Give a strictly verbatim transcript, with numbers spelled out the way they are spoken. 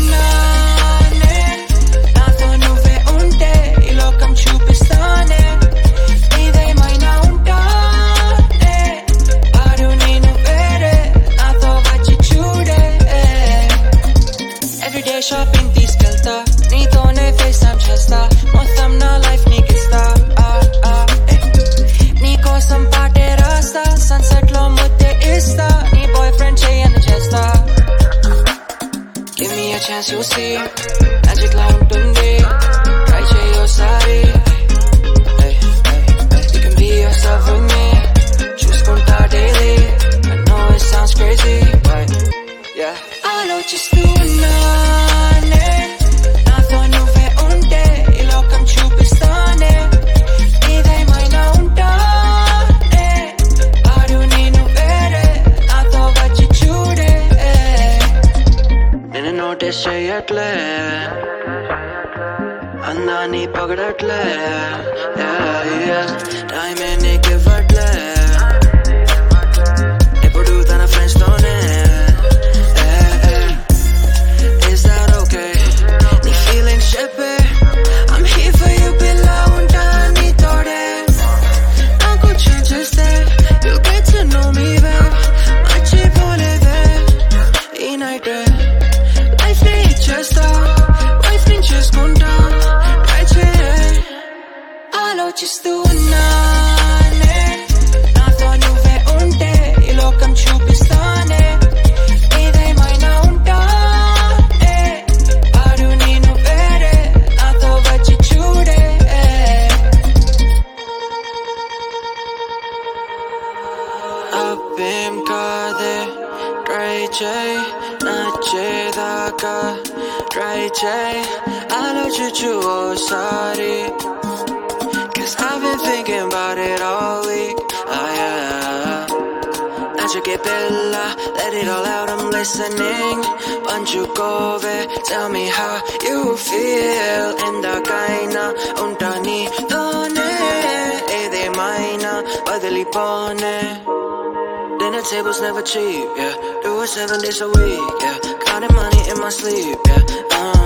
ఉన్నానే నాతో నువ్వే ఉంటే ఈ లోకం చూపిస్తానే నీదేమైనా ఉంటానే వారు నేను వేరే నాతో వచ్చి చూడే ఎవ్రీడే షాపింగ్ తీసుకెళ్తా నీతోనే ఫేస్ టైం చేస్తా మొత్తం నా లైఫ్ నీకిస్తా నీ కోసం పాటే రాస్తా సన్సెట్ లో ముద్దే ఇస్తా నీ బాయ్ ఫ్రెండ్ చేయని చేస్తా Give me a chance you'll see magic లా ఉంటుంది try చేయొసారి You can be yourself with me చూసుకుంటా daily I know it sounds crazy but yeah ఆలోచిస్తూ ఉన్నానే నాతో నువ్వే ఉంటే ఈ లోకం చూపిస్తానే నీదేమైనా ఉంటానే వారు నేను వేరే నాతో వచ్చి చూడే నిన్ను నోటీస్ చేయట్లే అందాన్ని పొగడట్లే టైమే నీకు ఇవ్వట్లే ఎప్పుడు తన ఫ్రెండ్స్ తోనే Is that okay? నీ feelings చెప్పే I'm here for you పిల్ల ఉంటా నీతోడే నాకు చేస్తే You'll get to know me well మర్చిపోలేదే ఈ నైట్ లైఫ్ ని ఇచ్చేస్తా వైఫ్ ని చేసుకుంటా ట్రై చేయ ఆలోచిస్తూ ఉన్నానే నాతో నువ్వే ఉంటే ఈ లోకం చూపిస్తానే నీదేమైనా ఉంటానే వారు నేను వేరే నాతో వచ్చి చూడే అబ్బేం కాదే ట్రై చేయి నచ్చేదాకా ట్రై చేయి ఆలోచించు ఓసారి Cause I've been thinking about it all week oh yeah 나중에 Bella let it all out I'm listening పంచుకోవే tell me how you feel ఎందాకైనా ఉంటా నీతోనే ఏదేమైనా వదిలిపోనే Dinner tables never cheap, yeah. Do it seven days a week, yeah. Counting money in my sleep, yeah. Uh.